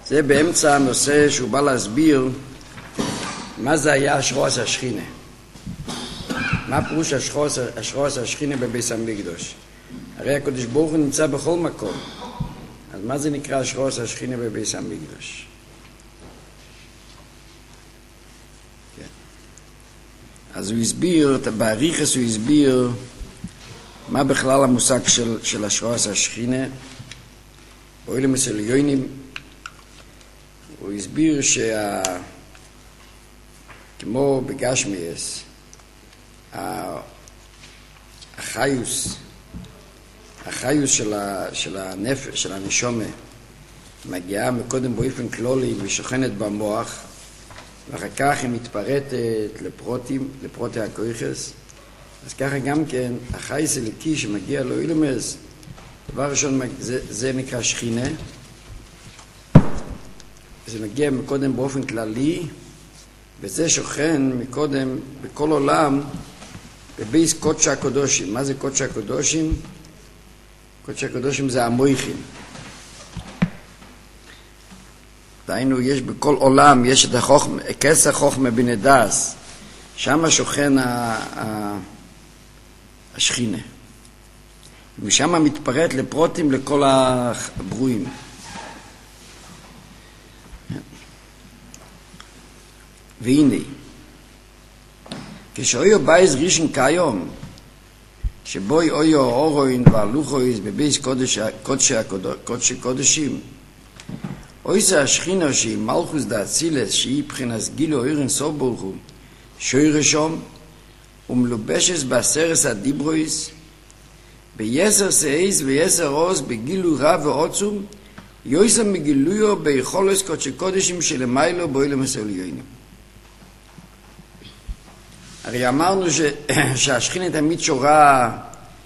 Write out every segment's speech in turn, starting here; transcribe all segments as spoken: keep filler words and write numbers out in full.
זה באמצע הנושא שהוא בא להסביר מה זה היה השחרוס השכינה. מה פירוש השחרוס, השחרוס השכינה בבית המקדש? הרי הקדוש ברוך הוא נמצא בכל מקום. אז מה זה נקרא השחרוס השכינה בבית המקדש? כן. אז הוא הסביר, באריכוס הוא הסביר מה בכלל המושג של, של השחרוס השכינה. באוילם עליונים הוא הסביר שה... כמו בגשמיאס, החיוס, החיוס של, ה... של הנפש, של הנשומה, מגיעה מקודם באופן כללי ושוכנת במוח, ואחר כך היא מתפרטת לפרוטים, לפרוטי הכויכס. אז ככה גם כן, החייס אליקי שמגיע לאוילמס, דבר ראשון, זה, זה נקרא שכינה. זה מגיע מקודם באופן כללי, וזה שוכן מקודם בכל עולם בבייס קודשי הקודשים. מה זה קודשי הקודשים? קודשי הקודשים זה המויכים. דהיינו, יש בכל עולם, יש את החוכמה, כס החוכמה בנדס, שם שוכן ה, ה, השכינה. ומשם מתפרט לפרוטים לכל הברואים. והנה, כשאויו בייז רישן כיום, שבוי אויו אורוין והלוכויז בבייס קודשי קודשי קודשים, אויסה השכינה שהיא מלכוס דאצילס, שהיא בחינס גילו אירן סוף ברוך הוא, שוי רשום, ומלובשס בעשרס הדיברויס, ביסר סעיס ויסר עוז בגילו רב ועוצום, יויסה מגילויו ביכולס קודשי קודשים שלמיילו בוילם עליונים. הרי אמרנו ש... שהשכינה תמיד שורה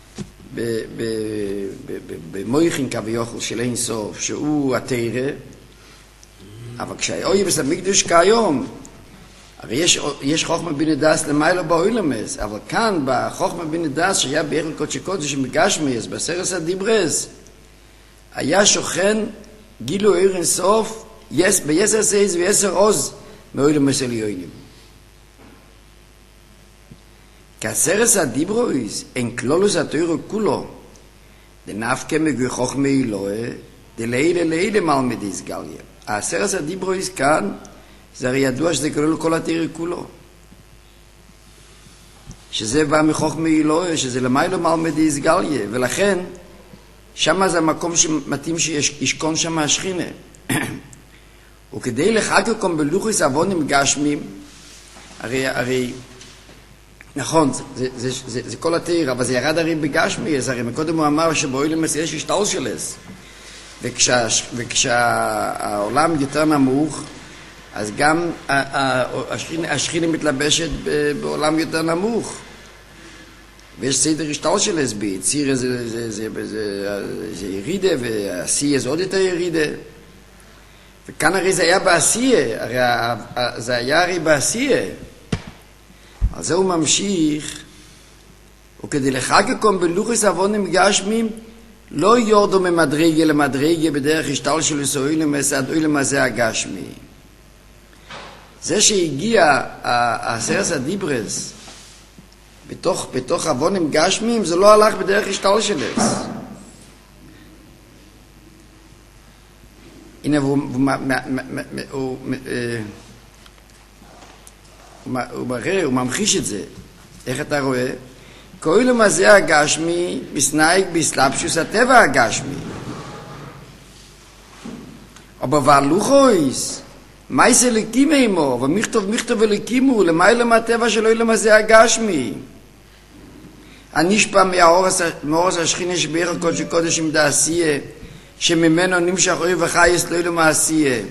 במויכין כביכול של אין סוף, שהוא התורה, אבל כשהאוי בסמקדוש כיום, הרי יש, יש חוכמה בנדס למיילו באוילמס, אבל כאן בחוכמה בנדס שהיה ביחד קודשי קודש מגשמיאס, בסרס הדיברס, היה שוכן גילו עיר אין סוף, יש, ביסר סייז ויסר עוז מאוילמס עליונים. כסרס הדיברויס אין כלולוס התוירו כולו, דנפקה מגוי חוכמה אילוה, דלילה לילה מלמדיס גליה. הסרס הדיברויס כאן, זה הרי ידוע שזה כולל כל התוירו כולו. שזה בא מחוכמה אילוה, שזה למיילו מלמדיס גליה, ולכן, שמה זה המקום שמתאים שישכון שם השכינה. וכדי לחקקום בלוחס אבונים גשמים, הרי, הרי, נכון, זה, זה, זה, זה, זה כל התאיר, אבל זה ירד הרי בגשמי, אז הרי מקודם הוא אמר שבאוילמס יש השתל שלס. וכשה, וכשהעולם יותר נמוך, אז גם השכינה, השכינה מתלבשת בעולם יותר נמוך. ויש סדר השתל שלס ביציר, זה, זה, זה, זה, זה, זה ירידה, והעשייה זה עוד יותר ירידה. וכאן הרי זה היה בעשייה, הרי זה היה הרי בעשייה. אז זה הוא ממשיך, וכדי לחקקום בלוחס אבונים גשמים, לא יורדו ממדרגה למדרגה בדרך השתל של אוילמס עד אוילמס זה הגשמי. זה שהגיע הסרס הדיברס בתוך, בתוך אבונים גשמים, זה לא הלך בדרך השתל שלס. הנה, הוא... הוא הוא מראה, הוא ממחיש את זה. איך אתה רואה? כאוילם הזה הגשמי מסנאיק בסלאפשוס הטבע הגשמי. אבל והלוכויס, מה יש אלקים עמו? ומכתוב מכתוב אלקימו, למה אלם הטבע של אוילם הזה הגשמי? הנשפע מאורס השכינה שבערך קודש קודש עם דעשייה, שממנו נמשך אוי וחייס לאוילם העשייה.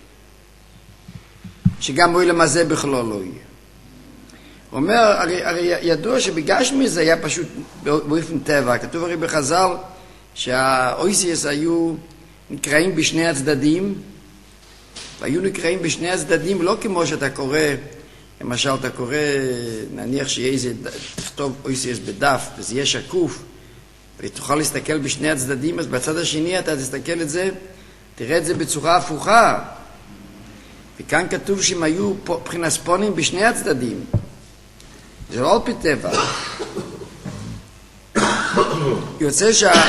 שגם אוילם הזה בכלל לא יהיה. הוא אומר, הרי, הרי ידוע שבגשמי זה היה פשוט באופן טבע. כתוב הרי בחז"ל שהאויסיאס היו נקראים בשני הצדדים, והיו נקראים בשני הצדדים לא כמו שאתה קורא, למשל אתה קורא, נניח שיהיה איזה, תכתוב אויסיאס בדף, וזה יהיה שקוף, ותוכל להסתכל בשני הצדדים, אז בצד השני אתה תסתכל את זה, תראה את זה בצורה הפוכה. וכאן כתוב שהם היו פרינס-פונים בשני הצדדים. זה לא על פי טבע. יוצא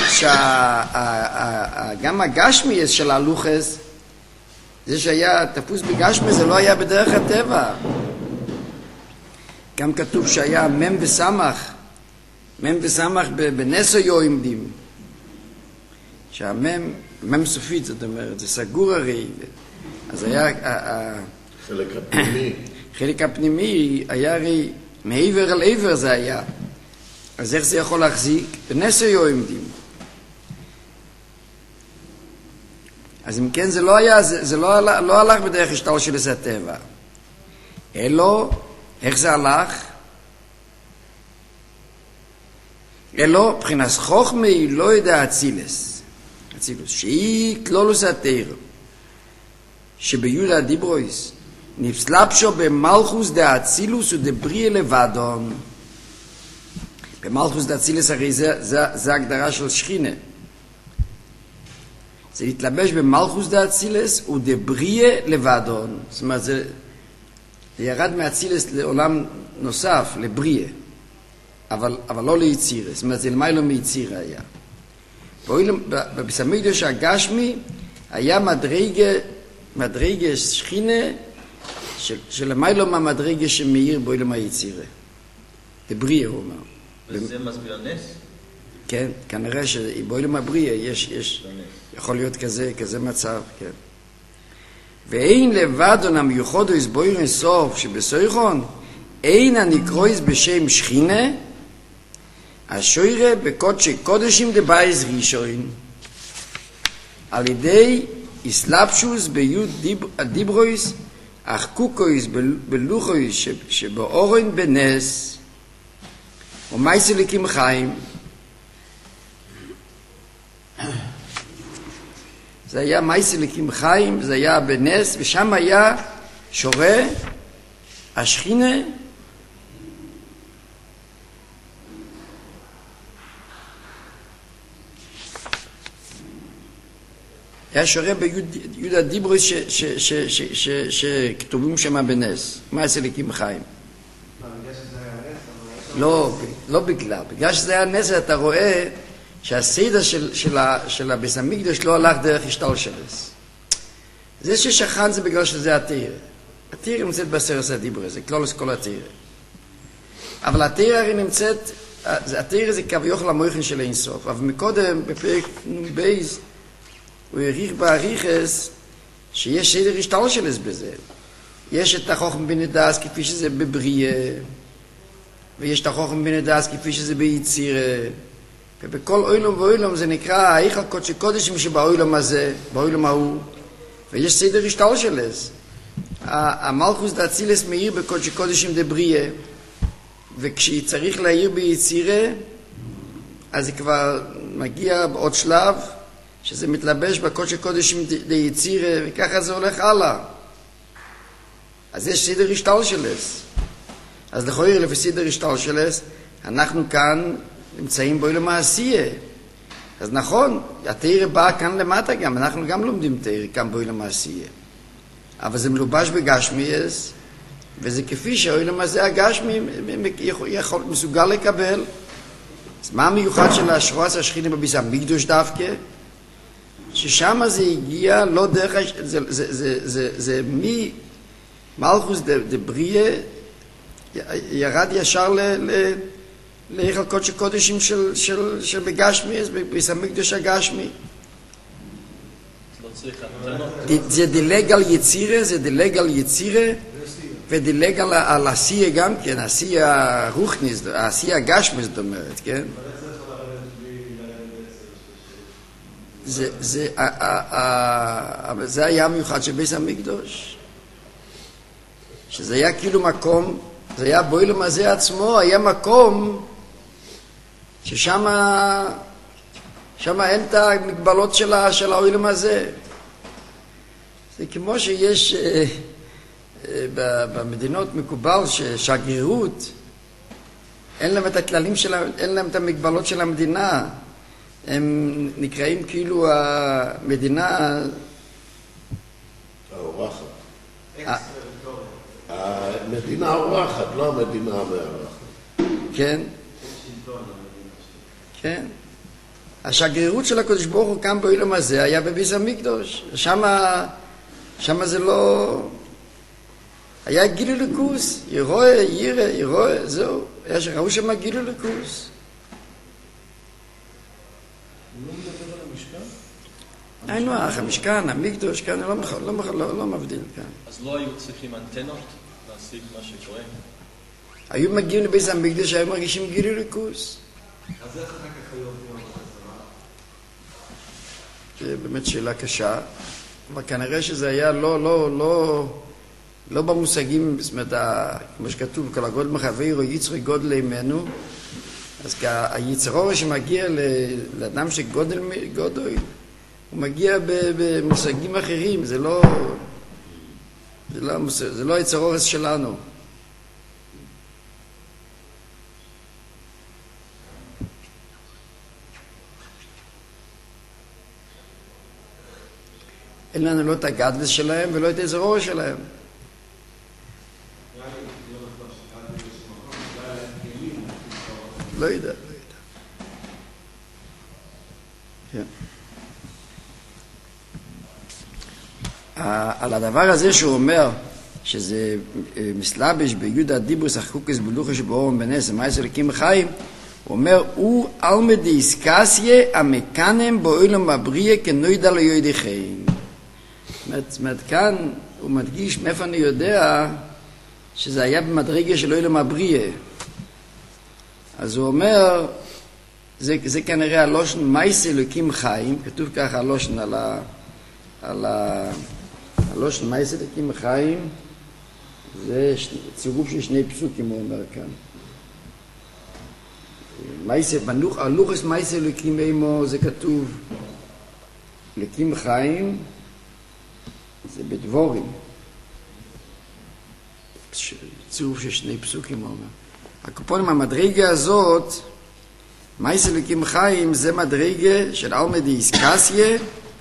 שגם הגשמי של הלוחס, זה שהיה תפוס בגשמי, זה לא היה בדרך הטבע. גם כתוב שהיה מם וסמך, מם וסמך בנסו יועמדים. שהמם, מם סופית, זאת אומרת, זה סגור הרי. אז היה... חלק הפנימי. חלק הפנימי היה הרי, מעבר אל עבר זה היה. אז איך זה יכול להחזיק? בנסו יועמדים. אז אם כן זה לא היה, זה, זה לא, לא הלך בדרך השתל של איזה הטבע. אלו, איך זה הלך? אלו, מבחינת חוכמי לא יודע אצילס. אצילוס, שהיא כלולוס התיר. שביהודה דיברויס, נפסלפשו במלכוס דה אצילוס ודבריה לבדון. במלכוס דה אצילוס הרי זה, זה, זה הגדרה של שכינה. זה להתלבש במלכוס דה אצילס ודבריה לבדון. זאת אומרת, זה, זה ירד מאצילס לעולם נוסף, לבריה. אבל, אבל לא ליצירה. זאת אומרת, זה למיילו מיצירה היה. בבסמיקדוש הגשמי היה מדרגה, מדרגה שכינה, של, שלמיילו מהמדרגה שמאיר באילום היצירה. לבריה, הוא אומר. וזה מסביר נס? כן, כנראה שבאילום הבריה יש, יש, יכול להיות כזה, כזה מצב, כן. ואין לבדון המיוחדו הסבויר אינסוף שבסויכון, אין הנקרויס בשם שכינה, השוירה בקודשי קודשים דבייס ראשון, על ידי איסלאפשוס ביוד דיברויס, אך קוקויס בלוחויס שבאורן בנס, ומייסי לקים חיים. זה היה מייסי לקים חיים, זה היה בנס, ושם היה שורה, השכינה, היה שורה ביוד הדיברוס שכתובים שם בנס. מייסי לקים חיים. לא, לא בגלל. בגלל שזה היה נס, אתה רואה שהסדר של, של, של הביס המקדוש לא הלך דרך השתלשלוס. זה ששכן זה בגלל שזה התיר. התיר נמצאת בסרס הדיברוס, זה כלולוס כל התיר. אבל התיר הרי נמצאת, התיר זה כביכול המויכן של אינסוף. אבל מקודם, בפרק בייס, הוא העריך בעריכס שיש סדר השתלשלוס בזה. יש את החוכם בן הדס כפי שזה בבריה, ויש את החוכם בן הדס כפי שזה ביצירה, ובכל אוילום ואוילום זה נקרא ההיכל קודשי קודשים שבאוילום הזה, באוילום ההוא, ויש סדר השתלשלוס. המלכוס דאצילס מאיר בקודשי קודשים דבריה, וכשהיא צריך להעיר ביצירה, אז זה כבר מגיע בעוד שלב, שזה מתלבש בקודשי קודשים דיצירה, וככה זה הולך הלאה. אז יש סדר השתלשלוס. אז לכאורה לפי סדר השתלשלוס, אנחנו כאן נמצאים באילום העשייה. אז נכון, התורה באה כאן למטה גם, אנחנו גם לומדים תורה כאן באילום העשייה. אבל זה מלובש בגשמיאס, וזה כפי שהאילום הזה הגשמי יכול, מסוגל לקבל. אז מה המיוחד של השרועס השכינה בביס המקדוש דווקא? ששם זה הגיע לא דרך, זה, זה, זה, זה, זה מי מלכוס דבריה ירד ישר ל... ל להיכל קודשי קודשים של, של, של בגשמי, בביס המקדוש הגשמי. זה דילג על יצירה, זה דילג על יצירה, ודילג על, על עשייה גם כן, עשייה רוחניס, עשייה גשמי, זאת אומרת, כן? זה, זה, זה היה המיוחד של ביס המקדוש. שזה היה כאילו מקום, זה היה באילום הזה עצמו, היה מקום ששם שם אין את המגבלות של, של האילום הזה. זה כמו שיש אה, אה, במדינות מקובל ששגרירות, אין להם את הכללים של, אין להם את המגבלות של המדינה. הם נקראים כאילו המדינה המדינה האורחת, לא המדינה המארחת. כן? כן. השגרירות של הקדוש ברוך הוא כאן בעולם הזה היה בביס המקדוש. שמה, שמה זה לא... היה גילוי לקוס, ירואה, ירא, ירואה, זהו. היה שראו שמה גילוי לקוס. הוא לא מדבר על המשכן? היינו אח, המשכן, המקדוש, כאן לא, לא, לא, לא מבדיל כאן. אז לא היו צריכים אנטנות להשיג מה שקורה? היו מגיעים לביס המקדוש, היו מרגישים גילוי לקוס. אז איך אחר כך היום יום החזרה? זה באמת שאלה קשה, אבל כנראה שזה היה לא, לא, לא, לא במושגים, זאת אומרת, כמו שכתוב, כל הגודל מחווירו יצרי גודל אימנו, אז היצרור שמגיע לאדם שגודל גודל, הוא מגיע במושגים אחרים, זה לא, זה לא, זה לא היצרור שלנו. אין לנו לא את הגדלס שלהם ולא את האזרור שלהם. לא יודע, לא יודע. כן. על הדבר הזה שהוא אומר שזה מסלבש ביהודה דיבוס החוקס בלוחה שבאורם בנס ומייס אלוקים חיים, הוא אומר, הוא אלמא דיסקסיה המקנם באוילם הבריא כנוידע ליודכם. זאת אומרת, כאן הוא מדגיש מאיפה אני יודע שזה היה במדרגה של אוילם הבריא. אז הוא אומר, זה, זה כנראה הלושן מייס אלוקים חיים, כתוב ככה הלושן על ה... על ה... הלושן מייס אלוקים חיים, זה צירוף של שני פסוקים, הוא אומר כאן. מייס, בנוח, הלוחס מייס אלוקים אימו, זה כתוב, אלוקים חיים, זה בדבורים. צירוף של שני פסוקים, הוא אומר. הקופונים, המדרגה הזאת, מייס אלוקים חיים, זה מדרגה של אלמא דיסקסיה,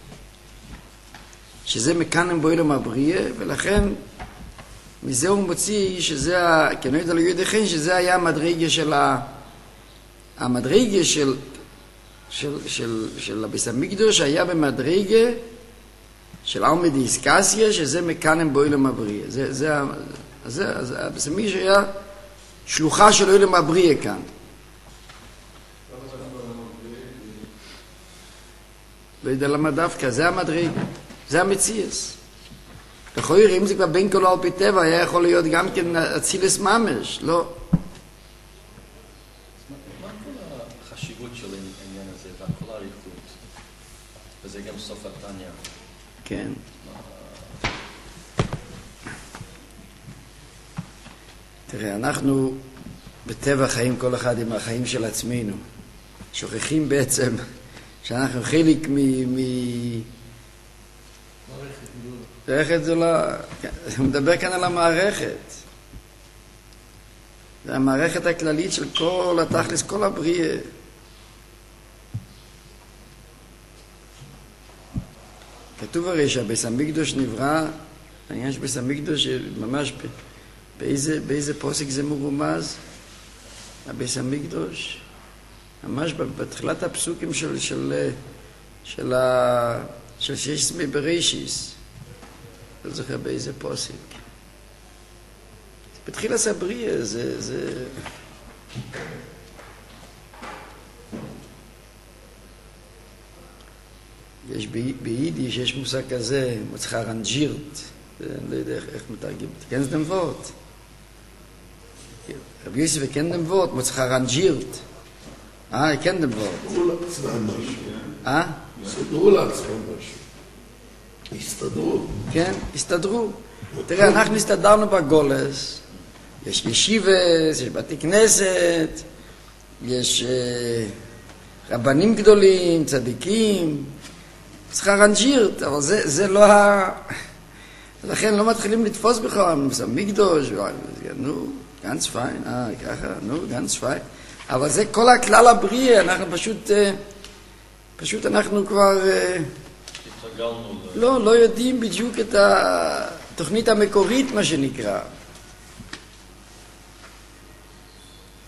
שזה מקנם באוילם הבריא, ולכן מזה הוא מוציא שזה, כנוידע ליודכם, שזה היה המדרגה של ה... המדרגה של של של של הביס המקדוש היה במדרגה של אלמא דיסקסיה, שזה מקנם באוילם הבריא. זה זה זה זה הביס המקדוש היה שלוחה של אוילם הבריא כאן. לא יודע למה דווקא, זה המדרגה, זה המציאס. לכאורה, אם זה כבר בין כל על פי טבע, היה יכול להיות גם כן אצילס ממש, לא? מה כל החשיבות של העניין הזה, והכל האריכות, וזה גם סוף התניא? כן. תראה, אנחנו בטבע חיים כל אחד עם החיים של עצמנו. שוכחים בעצם שאנחנו חלק מ... מ... מערכת זה לא... הוא מדבר כאן על המערכת. זה המערכת הכללית של כל התכלס, כל הבריאה. כתוב הרי שהביס המקדוש נברא, העניין שביס המקדוש ממש באיזה, באיזה פוסק זה מרומז, הביס המקדוש, ממש בתחילת הפסוקים של של של ה של שש עשרה בראשיס. לא זוכר באיזה פוסק. בתחילת הבריאה זה זה יש ביידיש יש מושג כזה, מוצא רנג'ירט, לא יודע איך מתרגם, כנס דם וורט. רבי יוסף וכן דם וורט, מוצא רנג'ירט. אה, כן דם וורט. סדרו לעצמם משהו. אה? סדרו לעצמם משהו. הסתדרו. כן, הסתדרו. תראה, אנחנו הסתדרנו בגולס. יש ישיבס, יש בתי כנסת, יש רבנים גדולים, צדיקים. צריך רנג'ירט, אבל זה, זה לא ה... לכן לא מתחילים לתפוס בכלל, מקדוש, נו, גנץ פיין, אה, ככה, נו, גנץ פיין. אבל זה כל הכלל הבריאה, אנחנו פשוט, פשוט אנחנו כבר... לא, לא יודעים בדיוק את התוכנית המקורית, מה שנקרא.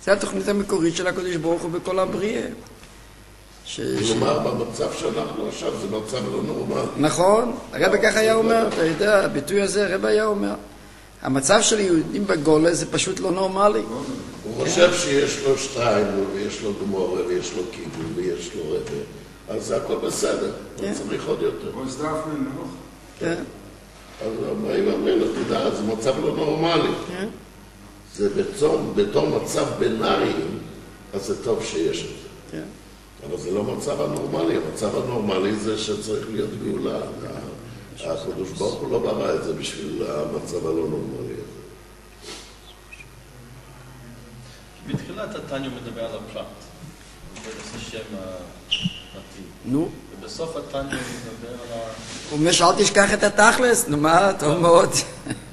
זה התוכנית המקורית של הקדוש ברוך הוא בכל הבריאה. ש... כלומר, במצב שאנחנו עכשיו זה מצב לא נורמלי. נכון, הרב כך היה אומר, אתה יודע, הביטוי הזה הרב היה אומר. המצב של יהודים בגולה זה פשוט לא נורמלי. הוא חושב שיש לו שטיימל, ויש לו גמורה, ויש לו קיבול, ויש לו רבה. אז זה הכל בסדר, הוא צריך עוד יותר. או סדף מנוח. כן. אז אומרים, אומרים, אתה יודע, זה מצב לא נורמלי. זה בתור מצב ביניים, אז זה טוב שיש את זה. אבל זה לא מצב הנורמלי, המצב הנורמלי זה שצריך להיות גאולה. הקדוש ברוך הוא לא ברא את זה בשביל המצב הלא נורמלי הזה. בתחילת התניא מדבר על הפרט, זה השם הפרטי. נו. ובסוף התניא מדבר על ה... הוא אומר שאל תשכח את התכלס, נו מה, טוב מאוד.